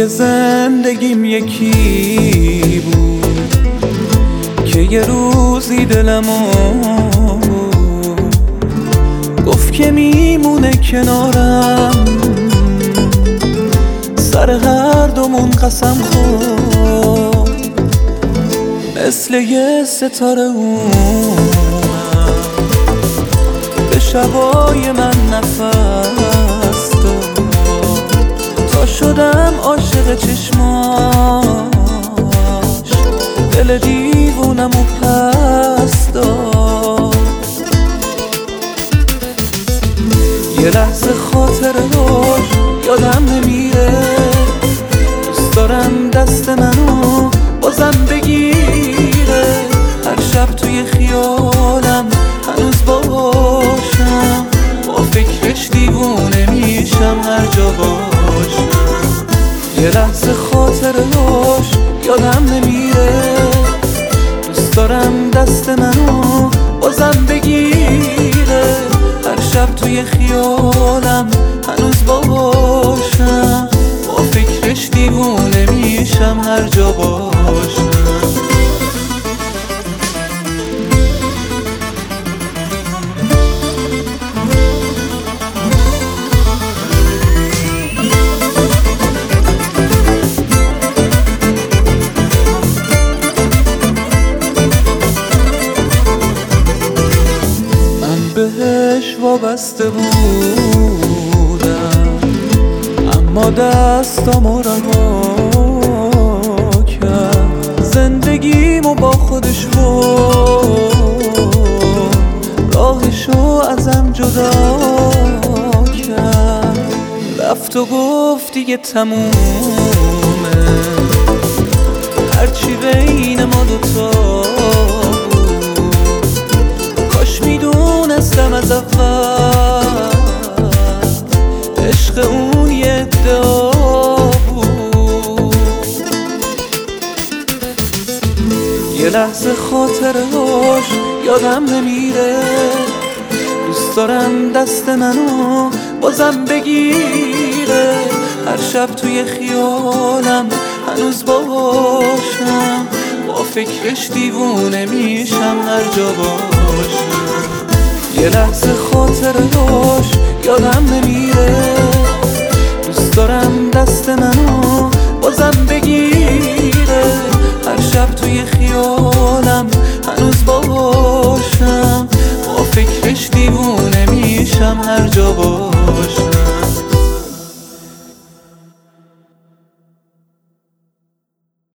توی زندگیم یکی بود که یه روزی دلمو گفت که میمونه کنارم، سر هر دومون قسم خورد مثل یه ستاره اومد به شبای من نفس داد تا شدم عاشق چشماش، دل دیوونمو پس داد. یه لحظه خاطرهاش یادم نمیره، دوست دارم دست منو بازم بگیره، هر شب توی خیالم هنوز باشم، با فکرش دیوونه میشم هر جا باشم. یه لحظه خاطرهاش یادم نمیره، دوست دارم دست منو بازم بگیره، هر شب توی خیالم هنوز باشم، با فکرش دیوونه میشم هر جا باشم. بهش وابسته بودم اما دستامو رها کرد، زندگیمو با خودش برد، راهشو ازم جدا کرد، رفت و گفت دیگه تمومه، هرچی بین ما دوتا میدونستم از اول عشق اون یه ادعا بود. یه لحظه خاطرهاش یادم نمیره، دوست دارم دست منو بازم بگیره، هر شب توی خیالم هنوز باشم، با فکرش دیوونه میشم هر جا باشم. یه لحظه خاطرهاش یادم نمیره، دوست دارم دست منو بازم بگیره، هر شب توی خیالم هنوز باشم، با فکرش دیوونه میشم هر جا باشم.